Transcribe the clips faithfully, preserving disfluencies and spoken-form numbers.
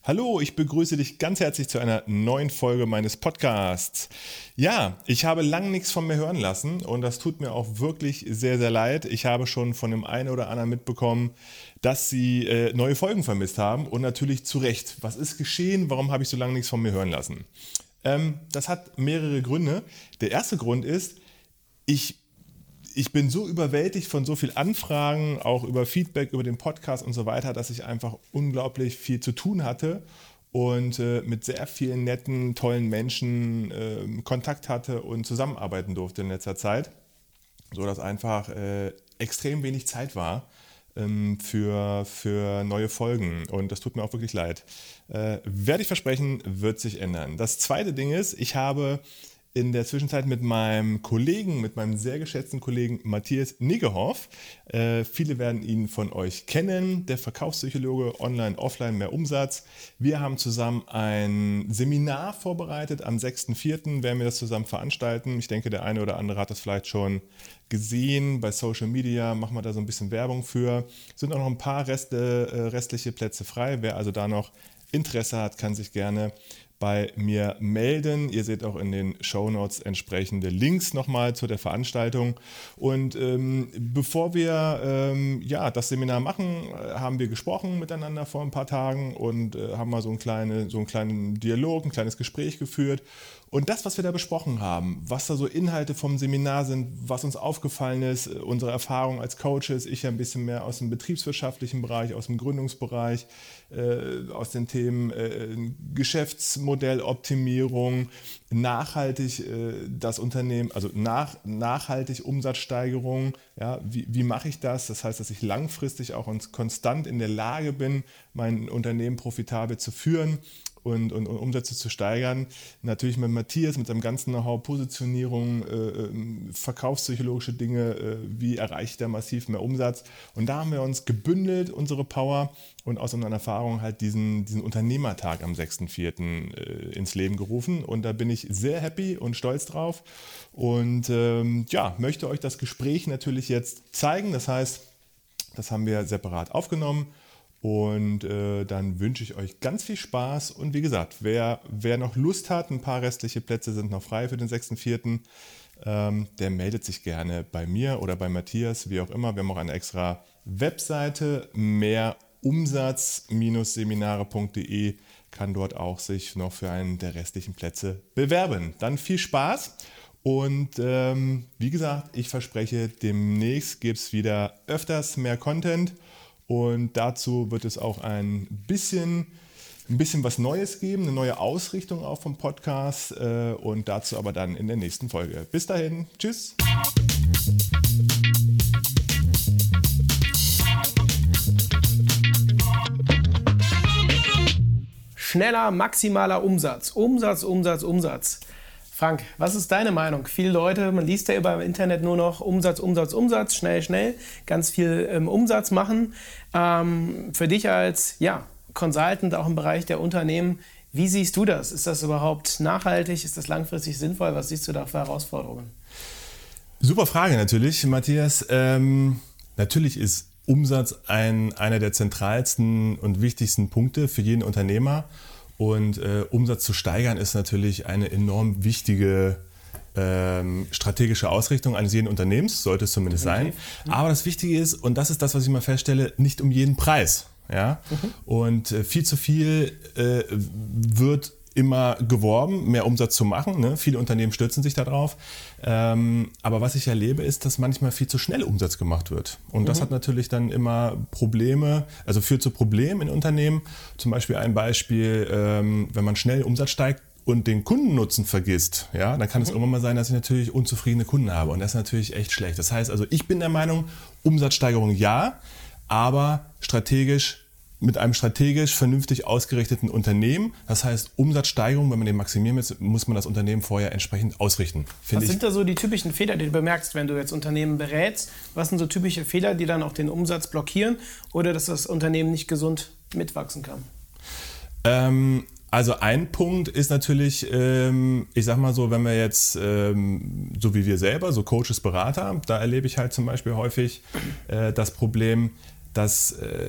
Hallo, ich begrüße dich ganz herzlich zu einer neuen Folge meines Podcasts. Ja, ich habe lang nichts von mir hören lassen und das tut mir auch wirklich sehr, sehr leid. Ich habe schon von dem einen oder anderen mitbekommen, dass sie äh, neue Folgen vermisst haben und natürlich zu Recht. Was ist geschehen? Warum habe ich so lange nichts von mir hören lassen? Ähm, das hat mehrere Gründe. Der erste Grund ist, ich Ich bin so überwältigt von so vielen Anfragen, auch über Feedback, über den Podcast und so weiter, dass ich einfach unglaublich viel zu tun hatte und äh, mit sehr vielen netten, tollen Menschen äh, Kontakt hatte und zusammenarbeiten durfte in letzter Zeit, sodass einfach äh, extrem wenig Zeit war ähm, für, für neue Folgen und das tut mir auch wirklich leid. Äh, werde ich versprechen, wird sich ändern. Das zweite Ding ist, ich habe in der Zwischenzeit mit meinem Kollegen, mit meinem sehr geschätzten Kollegen Matthias Niggehoff. Äh, viele werden ihn von euch kennen, der Verkaufspsychologe, online, offline, mehr Umsatz. Wir haben zusammen ein Seminar vorbereitet. Am sechsten vierten werden wir das zusammen veranstalten. Ich denke, der eine oder andere hat das vielleicht schon gesehen. Bei Social Media machen wir da so ein bisschen Werbung für. Es sind auch noch ein paar Reste, äh, restliche Plätze frei. Wer also da noch Interesse hat, kann sich gerne bei mir melden. Ihr seht auch in den Shownotes entsprechende Links nochmal zu der Veranstaltung. Und ähm, bevor wir ähm, ja, das Seminar machen, haben wir gesprochen miteinander vor ein paar Tagen und äh, haben mal so, ein kleine, so einen kleinen Dialog, ein kleines Gespräch geführt. Und das, was wir da besprochen haben, was da so Inhalte vom Seminar sind, was uns aufgefallen ist, unsere Erfahrung als Coaches, ich ja ein bisschen mehr aus dem betriebswirtschaftlichen Bereich, aus dem Gründungsbereich, äh, aus den Themen äh, Geschäftsmodelloptimierung, nachhaltig äh, das Unternehmen, also nach, nachhaltig Umsatzsteigerung, ja, wie, wie mache ich das? Das heißt, dass ich langfristig auch und konstant in der Lage bin, mein Unternehmen profitabel zu führen. Und, und, und Umsätze zu steigern. Natürlich mit Matthias, mit seinem ganzen Know-how, Positionierung, äh, verkaufspsychologische Dinge, äh, wie erreicht er massiv mehr Umsatz. Und da haben wir uns gebündelt, unsere Power, und aus unseren Erfahrungen halt diesen, diesen Unternehmertag am sechsten vierten äh, ins Leben gerufen. Und da bin ich sehr happy und stolz drauf. Und ähm, ja, möchte euch das Gespräch natürlich jetzt zeigen. Das heißt, das haben wir separat aufgenommen. Und äh, dann wünsche ich euch ganz viel Spaß. Und wie gesagt, wer, wer noch Lust hat, ein paar restliche Plätze sind noch frei für den sechsten vierten, ähm, der meldet sich gerne bei mir oder bei Matthias, wie auch immer. Wir haben auch eine extra Webseite, mehr umsatz Seminare punkt de, kann dort auch sich noch für einen der restlichen Plätze bewerben. Dann viel Spaß. Und ähm, wie gesagt, ich verspreche, demnächst gibt es wieder öfters mehr Content. Und dazu wird es auch ein bisschen, ein bisschen was Neues geben, eine neue Ausrichtung auch vom Podcast äh, und dazu aber dann in der nächsten Folge. Bis dahin, tschüss! Schneller, maximaler Umsatz. Umsatz, Umsatz, Umsatz. Frank, was ist deine Meinung? Viele Leute, man liest ja über im Internet nur noch Umsatz, Umsatz, Umsatz, schnell, schnell, ganz viel ähm, Umsatz machen. Ähm, für dich als ja, Consultant auch im Bereich der Unternehmen, wie siehst du das? Ist das überhaupt nachhaltig? Ist das langfristig sinnvoll? Was siehst du da für Herausforderungen? Super Frage natürlich, Matthias. Ähm, natürlich ist Umsatz ein, einer der zentralsten und wichtigsten Punkte für jeden Unternehmer. Und äh, Umsatz zu steigern ist natürlich eine enorm wichtige ähm, strategische Ausrichtung eines jeden Unternehmens, sollte es zumindest okay. sein. Aber das Wichtige ist, und das ist das, was ich immer feststelle, nicht um jeden Preis. Ja? Mhm. Und äh, viel zu viel äh, wird immer geworben, mehr Umsatz zu machen. Ne? Viele Unternehmen stürzen sich darauf. Ähm, aber was ich erlebe, ist, dass manchmal viel zu schnell Umsatz gemacht wird. Und mhm. das hat natürlich dann immer Probleme, also führt zu Problemen in Unternehmen. Zum Beispiel ein Beispiel, ähm, wenn man schnell Umsatz steigt und den Kundennutzen vergisst, ja, dann kann es mhm. irgendwann mal sein, dass ich natürlich unzufriedene Kunden habe. Und das ist natürlich echt schlecht. Das heißt also, ich bin der Meinung, Umsatzsteigerung ja, aber strategisch mit einem strategisch vernünftig ausgerichteten Unternehmen. Das heißt, Umsatzsteigerung, wenn man den maximieren will, muss man das Unternehmen vorher entsprechend ausrichten. Was ich. sind da so die typischen Fehler, die du bemerkst, wenn du jetzt Unternehmen berätst? Was sind so typische Fehler, die dann auch den Umsatz blockieren oder dass das Unternehmen nicht gesund mitwachsen kann? Ähm, also ein Punkt ist natürlich, ähm, ich sag mal so, wenn wir jetzt, ähm, so wie wir selber, so Coaches, Berater, da erlebe ich halt zum Beispiel häufig äh, das Problem, dass äh,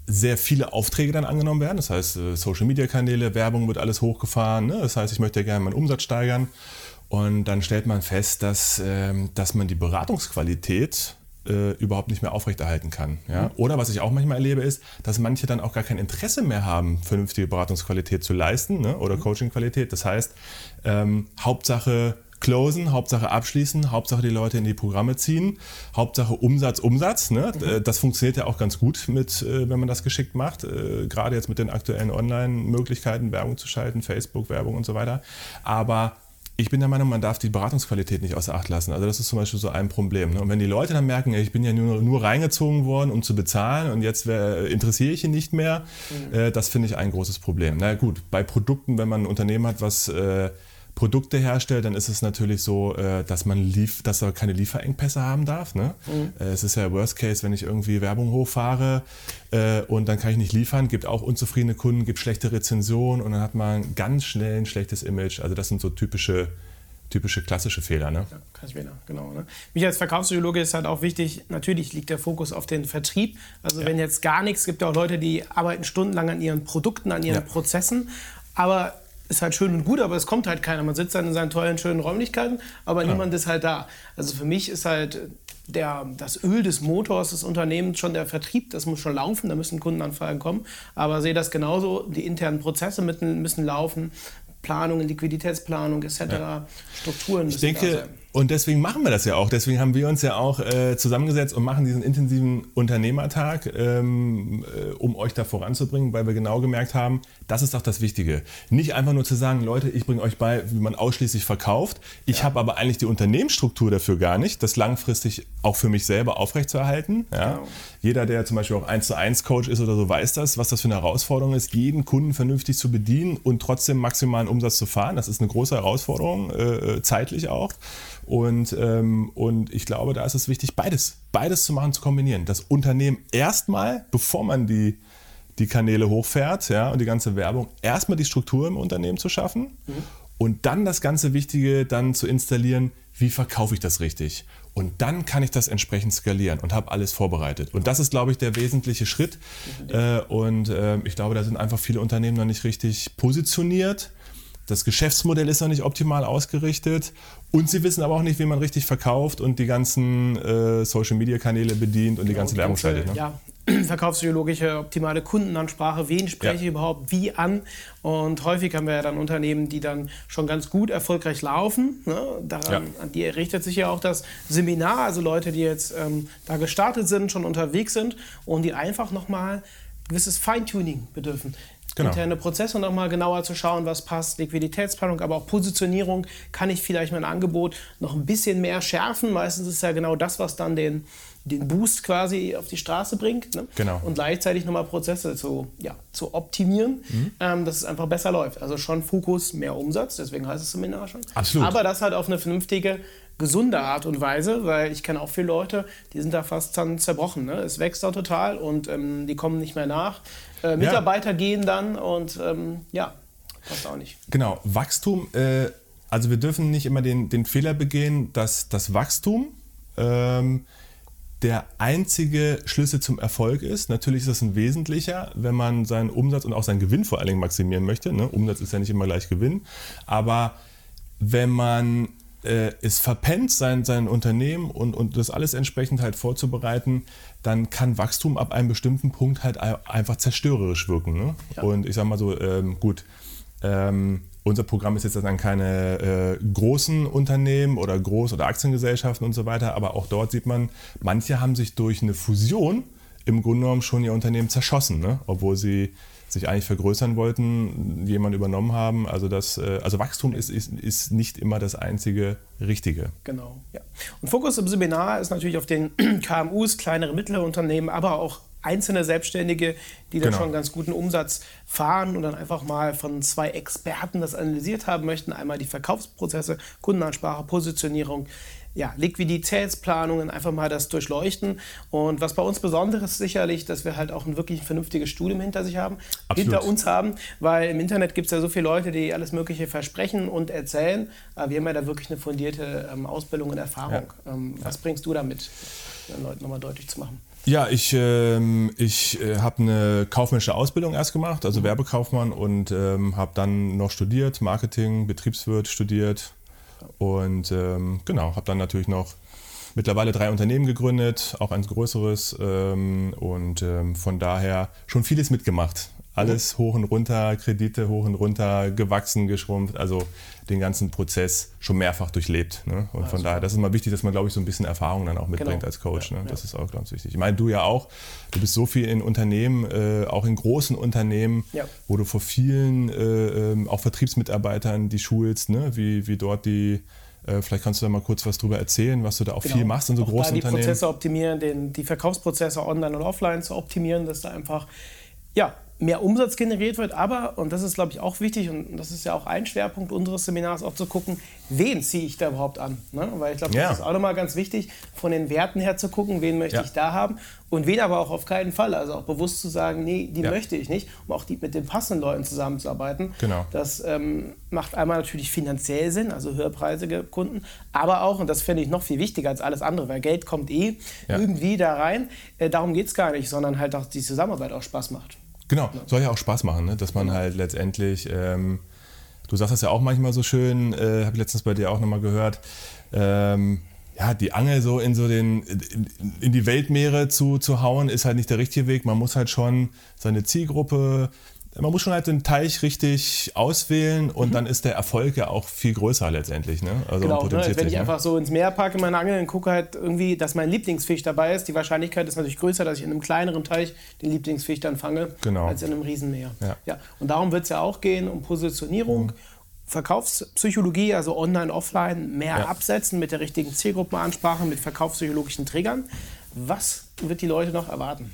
sehr viele Aufträge dann angenommen werden. Das heißt, Social-Media-Kanäle, Werbung wird alles hochgefahren. Ne? Das heißt, ich möchte ja gerne meinen Umsatz steigern. Und dann stellt man fest, dass, ähm, dass man die Beratungsqualität äh, überhaupt nicht mehr aufrechterhalten kann. Ja? Mhm. Oder was ich auch manchmal erlebe, ist, dass manche dann auch gar kein Interesse mehr haben, vernünftige Beratungsqualität zu leisten, ne? Oder mhm. Coaching-Qualität. Das heißt, ähm, Hauptsache closen, Hauptsache abschließen, Hauptsache die Leute in die Programme ziehen, Hauptsache Umsatz, Umsatz. Ne? Mhm. Das funktioniert ja auch ganz gut, mit, wenn man das geschickt macht. Gerade jetzt mit den aktuellen Online-Möglichkeiten, Werbung zu schalten, Facebook-Werbung und so weiter. Aber ich bin der Meinung, man darf die Beratungsqualität nicht außer Acht lassen. Also das ist zum Beispiel so ein Problem. Ne? Und wenn die Leute dann merken, ich bin ja nur, nur reingezogen worden, um zu bezahlen und jetzt wär, interessiere ich ihn nicht mehr, mhm. äh, das finde ich ein großes Problem. Na gut, bei Produkten, wenn man ein Unternehmen hat, was äh, Produkte herstellt, dann ist es natürlich so, dass man lief, dass er keine Lieferengpässe haben darf. Ne? Mhm. Es ist ja Worst Case, wenn ich irgendwie Werbung hochfahre und dann kann ich nicht liefern, gibt auch unzufriedene Kunden, gibt schlechte Rezensionen und dann hat man ganz schnell ein schlechtes Image. Also das sind so typische, typische klassische Fehler. Ne? Ja, Fehler, genau. Ne? Mich als Verkaufspsychologe ist halt auch wichtig, natürlich liegt der Fokus auf den Vertrieb. Also ja. wenn jetzt gar nichts, gibt ja auch Leute, die arbeiten stundenlang an ihren Produkten, an ihren ja. Prozessen, aber ist halt schön und gut, aber es kommt halt keiner. Man sitzt dann in seinen tollen, schönen Räumlichkeiten, aber ja. niemand ist halt da. Also für mich ist halt der, das Öl des Motors des Unternehmens schon der Vertrieb. Das muss schon laufen, da müssen Kundenanfragen kommen. Aber sehe das genauso, die internen Prozesse müssen, müssen laufen. Planungen, Liquiditätsplanung et cetera. Ja. Strukturen müssen ich denke, da sein. Und deswegen machen wir das ja auch. Deswegen haben wir uns ja auch äh, zusammengesetzt und machen diesen intensiven Unternehmertag, ähm, äh, um euch da voranzubringen, weil wir genau gemerkt haben, das ist doch das Wichtige. Nicht einfach nur zu sagen, Leute, ich bringe euch bei, wie man ausschließlich verkauft. Ich ja. habe aber eigentlich die Unternehmensstruktur dafür gar nicht, das langfristig auch für mich selber aufrechtzuerhalten. Ja? Genau. Jeder, der zum Beispiel auch eins zu eins Coach ist oder so, weiß das, was das für eine Herausforderung ist, jeden Kunden vernünftig zu bedienen und trotzdem maximalen Umsatz zu fahren. Das ist eine große Herausforderung, äh, zeitlich auch. Und, ähm, und ich glaube, da ist es wichtig, beides, beides zu machen, zu kombinieren. Das Unternehmen erstmal, bevor man die, die Kanäle hochfährt, ja, und die ganze Werbung, erstmal die Struktur im Unternehmen zu schaffen mhm. und dann das ganze Wichtige dann zu installieren, wie verkaufe ich das richtig? Und dann kann ich das entsprechend skalieren und habe alles vorbereitet. Und das ist, glaube ich, der wesentliche Schritt. Mhm. Äh, und äh, ich glaube, da sind einfach viele Unternehmen noch nicht richtig positioniert. Das Geschäftsmodell ist noch nicht optimal ausgerichtet und sie wissen aber auch nicht, wie man richtig verkauft und die ganzen äh, Social-Media-Kanäle bedient und die ganze Werbung schaltet. Ne? Ja, verkaufspsychologische, optimale Kundenansprache, wen spreche ich ja. überhaupt wie an? Und häufig haben wir ja dann Unternehmen, die dann schon ganz gut erfolgreich laufen. Ne? Daran, ja. An die richtet sich ja auch das Seminar, also Leute, die jetzt ähm, da gestartet sind, schon unterwegs sind und die einfach nochmal gewisses Feintuning bedürfen. Genau. Interne Prozesse nochmal genauer zu schauen, was passt, Liquiditätsplanung, aber auch Positionierung. Kann ich vielleicht mein Angebot noch ein bisschen mehr schärfen? Meistens ist ja genau das, was dann den, den Boost quasi auf die Straße bringt. Ne? Genau. Und gleichzeitig nochmal Prozesse zu, ja, zu optimieren, mhm. ähm, dass es einfach besser läuft. Also schon Fokus, mehr Umsatz, deswegen heißt das Seminar schon. Absolut. Aber das halt auf eine vernünftige, gesunde Art und Weise, weil ich kenne auch viele Leute, die sind da fast dann zerbrochen. Ne? Es wächst da total und ähm, die kommen nicht mehr nach. Äh, Mitarbeiter ja. gehen dann und ähm, ja, passt auch nicht. Genau, Wachstum, äh, also wir dürfen nicht immer den, den Fehler begehen, dass das Wachstum ähm, der einzige Schlüssel zum Erfolg ist. Natürlich ist das ein wesentlicher, wenn man seinen Umsatz und auch seinen Gewinn vor allen Dingen maximieren möchte. Ne? Umsatz ist ja nicht immer gleich Gewinn, aber wenn man äh, es verpennt, sein, sein Unternehmen und, und das alles entsprechend halt vorzubereiten, dann kann Wachstum ab einem bestimmten Punkt halt einfach zerstörerisch wirken. Ne? Ja. Und ich sag mal so, ähm, gut, ähm, unser Programm ist jetzt dann keine äh, großen Unternehmen oder Groß- oder Aktiengesellschaften und so weiter, aber auch dort sieht man, manche haben sich durch eine Fusion im Grunde genommen schon ihr Unternehmen zerschossen, ne? Obwohl sie sich eigentlich vergrößern wollten, jemanden übernommen haben. Also, das, also Wachstum ist, ist, ist nicht immer das einzige Richtige. Genau. Ja. Und Fokus im Seminar ist natürlich auf den K M Us, kleinere, mittlere Unternehmen, aber auch einzelne Selbstständige, die dann genau. schon einen ganz guten Umsatz fahren und dann einfach mal von zwei Experten das analysiert haben möchten. Einmal die Verkaufsprozesse, Kundenansprache, Positionierung, ja, Liquiditätsplanungen, einfach mal das durchleuchten. Und was bei uns besonders ist sicherlich, dass wir halt auch ein wirklich vernünftiges Studium hinter sich haben, Absolut. hinter uns haben, weil im Internet gibt es ja so viele Leute, die alles Mögliche versprechen und erzählen. Aber wir haben ja da wirklich eine fundierte ähm, Ausbildung und Erfahrung. Ja. Ähm, was ja. bringst du damit, den Leuten nochmal deutlich zu machen? Ja, ich, ähm, ich äh, habe eine kaufmännische Ausbildung erst gemacht, also Werbekaufmann, und ähm, habe dann noch studiert, Marketing, Betriebswirt studiert und ähm, genau, habe dann natürlich noch mittlerweile drei Unternehmen gegründet, auch ein größeres ähm, und ähm, von daher schon vieles mitgemacht. Alles hoch und runter, Kredite hoch und runter, gewachsen, geschrumpft, also den ganzen Prozess schon mehrfach durchlebt. Ne? Und von daher, das ist immer wichtig, dass man, glaube ich, so ein bisschen Erfahrung dann auch mitbringt genau. als Coach. Ja, ne? Das ja. ist auch ganz wichtig. Ich meine, du ja auch, du bist so viel in Unternehmen, äh, auch in großen Unternehmen, ja. wo du vor vielen, äh, auch Vertriebsmitarbeitern die schulst, ne? wie, wie dort die, äh, vielleicht kannst du da mal kurz was drüber erzählen, was du da auch genau. viel machst in so auch großen da die Unternehmen. Die Prozesse optimieren, den, die Verkaufsprozesse online und offline zu optimieren, dass da einfach, ja, mehr Umsatz generiert wird, aber, und das ist, glaube ich, auch wichtig, und das ist ja auch ein Schwerpunkt unseres Seminars, auch zu gucken, wen ziehe ich da überhaupt an? Ne? Weil ich glaube, das ja. ist auch nochmal ganz wichtig, von den Werten her zu gucken, wen möchte ja. ich da haben und wen aber auch auf keinen Fall. Also auch bewusst zu sagen, nee, die ja. möchte ich nicht, um auch die, mit den passenden Leuten zusammenzuarbeiten. Genau. Das ähm, macht einmal natürlich finanziell Sinn, also höherpreisige Kunden, aber auch, und das finde ich noch viel wichtiger als alles andere, weil Geld kommt eh ja. irgendwie da rein, äh, darum geht es gar nicht, sondern halt auch die Zusammenarbeit auch Spaß macht. Genau, soll ja auch Spaß machen, ne? Dass man genau. halt letztendlich, ähm, du sagst das ja auch manchmal so schön, äh, habe ich letztens bei dir auch nochmal gehört, ähm, ja, die Angel so in so den in, in die Weltmeere zu, zu hauen, ist halt nicht der richtige Weg. Man muss halt schon seine Zielgruppe, man muss schon halt den Teich richtig auswählen und mhm. dann ist der Erfolg ja auch viel größer letztendlich. Ne? Also genau, ne? Wenn ich ne? einfach so ins Meer packe meine Angel und gucke halt irgendwie, dass mein Lieblingsfisch dabei ist, die Wahrscheinlichkeit ist natürlich größer, dass ich in einem kleineren Teich den Lieblingsfisch dann fange, genau. als in einem Riesenmeer. Ja. Ja. Und darum wird es ja auch gehen, um Positionierung, mhm. Verkaufspsychologie, also online, offline, mehr ja. absetzen mit der richtigen Zielgruppenansprache, mit verkaufspsychologischen Triggern. Was wird die Leute noch erwarten?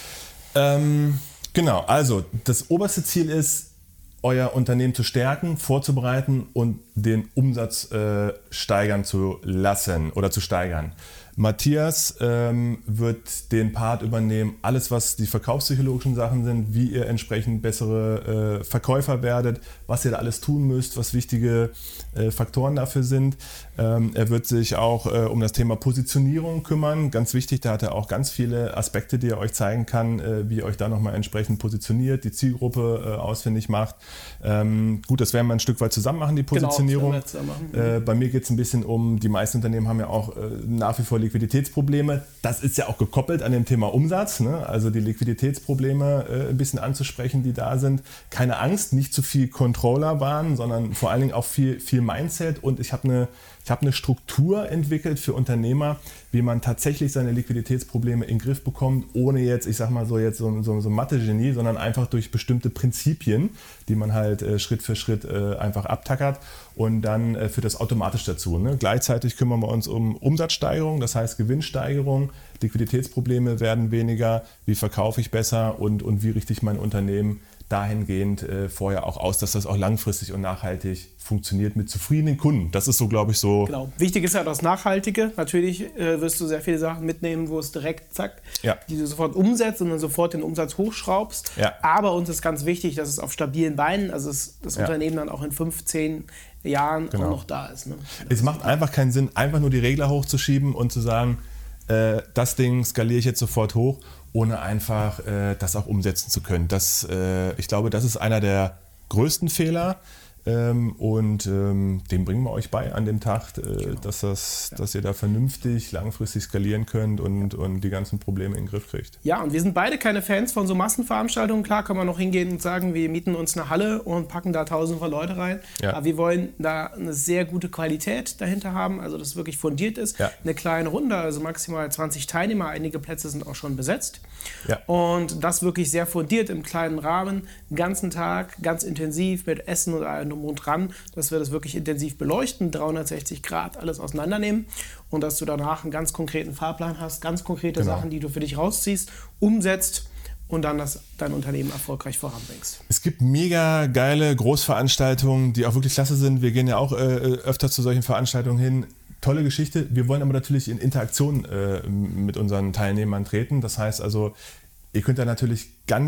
Ähm... Genau, also das oberste Ziel ist, euer Unternehmen zu stärken, vorzubereiten und den Umsatz äh, steigern zu lassen oder zu steigern. Matthias ähm, wird den Part übernehmen, alles was die verkaufspsychologischen Sachen sind, wie ihr entsprechend bessere äh, Verkäufer werdet, was ihr da alles tun müsst, was wichtige äh, Faktoren dafür sind. Ähm, er wird sich auch äh, um das Thema Positionierung kümmern, ganz wichtig, da hat er auch ganz viele Aspekte, die er euch zeigen kann, äh, wie ihr euch da nochmal entsprechend positioniert, die Zielgruppe äh, ausfindig macht. Ähm, gut, das werden wir ein Stück weit zusammen machen, die Positionierung. Genau, das werden wir zusammen machen. Äh, bei mir geht es ein bisschen um, die meisten Unternehmen haben ja auch äh, nach wie vor Liquiditätsprobleme. Das ist ja auch gekoppelt an dem Thema Umsatz, ne? Also die Liquiditätsprobleme äh, ein bisschen anzusprechen, die da sind. Keine Angst, nicht zu viel Controller waren, sondern vor allen Dingen auch viel, viel Mindset. Und ich habe eine Ich habe eine Struktur entwickelt für Unternehmer, wie man tatsächlich seine Liquiditätsprobleme in den Griff bekommt, ohne jetzt, ich sag mal so jetzt so, so, so Mathe-Genie, sondern einfach durch bestimmte Prinzipien, die man halt äh, Schritt für Schritt äh, einfach abtackert, und dann äh, führt das automatisch dazu. Ne? Gleichzeitig kümmern wir uns um Umsatzsteigerung, das heißt Gewinnsteigerung, Liquiditätsprobleme werden weniger, wie verkaufe ich besser und, und wie richte ich mein Unternehmen dahingehend äh, vorher auch aus, dass das auch langfristig und nachhaltig funktioniert mit zufriedenen Kunden. Das ist so, glaube ich, so... Genau. Wichtig ist ja das Nachhaltige. Natürlich äh, wirst du sehr viele Sachen mitnehmen, wo es direkt, zack, ja. die du sofort umsetzt und dann sofort den Umsatz hochschraubst. Ja. Aber uns ist ganz wichtig, dass es auf stabilen Beinen, also es, das ja. Unternehmen dann auch in fünf, zehn Jahren genau. auch noch da ist. Ne? Es macht einfach keinen Sinn, einfach nur die Regler hochzuschieben und zu sagen, äh, das Ding skaliere ich jetzt sofort hoch, ohne einfach äh, das auch umsetzen zu können. Das, äh, ich glaube, das ist einer der größten Fehler, ähm, und ähm, den bringen wir euch bei an dem Tag, äh, genau. dass, das, ja. dass ihr da vernünftig, langfristig skalieren könnt und, ja. und die ganzen Probleme in den Griff kriegt. Ja, und wir sind beide keine Fans von so Massenveranstaltungen. Klar kann man noch hingehen und sagen, wir mieten uns eine Halle und packen da tausende von Leute rein. Ja. Aber wir wollen da eine sehr gute Qualität dahinter haben, also dass es wirklich fundiert ist. Ja. Eine kleine Runde, also maximal zwanzig Teilnehmer, einige Plätze sind auch schon besetzt. Ja. Und das wirklich sehr fundiert im kleinen Rahmen, den ganzen Tag, ganz intensiv mit Essen und allem und dran, dass wir das wirklich intensiv beleuchten, dreihundertsechzig Grad alles auseinandernehmen und dass du danach einen ganz konkreten Fahrplan hast, ganz konkrete genau. Sachen, die du für dich rausziehst, umsetzt und dann das, dein Unternehmen erfolgreich voranbringst. Es gibt mega geile Großveranstaltungen, die auch wirklich klasse sind. Wir gehen ja auch äh, öfter zu solchen Veranstaltungen hin. Tolle Geschichte. Wir wollen aber natürlich in Interaktion äh, mit unseren Teilnehmern treten. Das heißt also, ihr könnt da natürlich ganz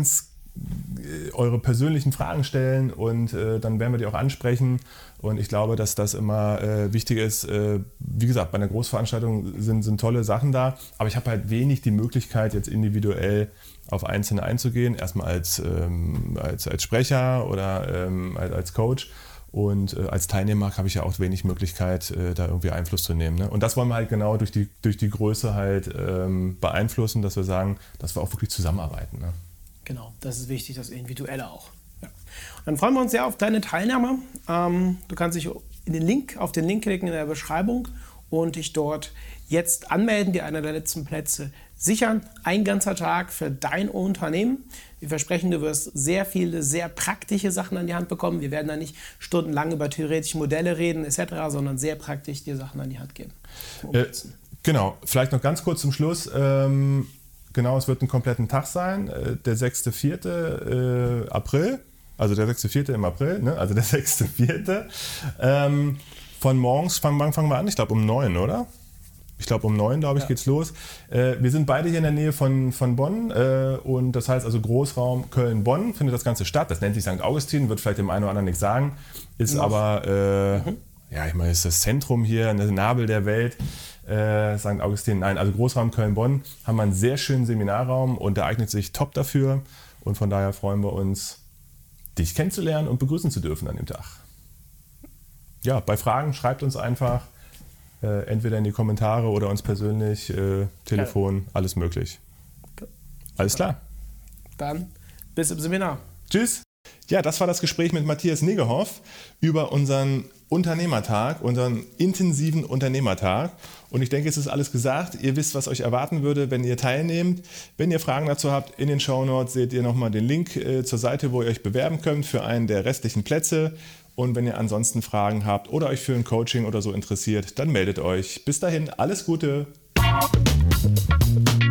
eure persönlichen Fragen stellen und äh, dann werden wir die auch ansprechen. Und ich glaube, dass das immer äh, wichtig ist. Äh, wie gesagt, bei einer Großveranstaltung sind, sind tolle Sachen da, aber ich habe halt wenig die Möglichkeit, jetzt individuell auf Einzelne einzugehen. Erstmal als, ähm, als, als Sprecher oder ähm, als, als Coach. Und äh, als Teilnehmer habe ich ja auch wenig Möglichkeit, äh, da irgendwie Einfluss zu nehmen. Ne? Und das wollen wir halt genau durch die, durch die Größe halt ähm, beeinflussen, dass wir sagen, dass wir auch wirklich zusammenarbeiten. Ne? Genau, das ist wichtig, das Individuelle auch. Ja. Und dann freuen wir uns sehr auf deine Teilnahme. Ähm, du kannst dich in den Link, auf den Link klicken in der Beschreibung und dich dort jetzt anmelden, dir einer der letzten Plätze sichern. Ein ganzer Tag für dein Unternehmen. Wir versprechen, du wirst sehr viele, sehr praktische Sachen an die Hand bekommen. Wir werden da nicht stundenlang über theoretische Modelle reden et cetera, sondern sehr praktisch dir Sachen an die Hand geben. Äh, genau, vielleicht noch ganz kurz zum Schluss. Ähm, genau, es wird einen kompletten Tag sein. Äh, der sechster vierter Äh, April, also der sechster vierter im April, ne? Also der sechster vierte Ähm, von morgens, fangen, wann fangen wir an? Ich glaube um neun, oder? Ich glaube, um neun, glaube ich, ja. geht's los. Äh, wir sind beide hier in der Nähe von, von Bonn äh, und das heißt also Großraum Köln-Bonn findet das Ganze statt. Das nennt sich Sankt Augustin, wird vielleicht dem einen oder anderen nichts sagen, ist Noch. aber, äh, mhm. ja, ich meine, ist das Zentrum hier, der Nabel der Welt, äh, Sankt Augustin. Nein, also Großraum Köln-Bonn haben wir einen sehr schönen Seminarraum und der eignet sich top dafür und von daher freuen wir uns, dich kennenzulernen und begrüßen zu dürfen an dem Tag. Ja, bei Fragen schreibt uns einfach. Äh, entweder in die Kommentare oder uns persönlich, äh, Telefon, alles möglich. Alles klar. Dann bis im Seminar. Tschüss. Ja, das war das Gespräch mit Matthias Negehoff über unseren Unternehmertag, unseren intensiven Unternehmertag. Und ich denke, es ist alles gesagt. Ihr wisst, was euch erwarten würde, wenn ihr teilnehmt. Wenn ihr Fragen dazu habt, in den Shownotes seht ihr nochmal den Link äh, zur Seite, wo ihr euch bewerben könnt für einen der restlichen Plätze. Und wenn ihr ansonsten Fragen habt oder euch für ein Coaching oder so interessiert, dann meldet euch. Bis dahin, alles Gute!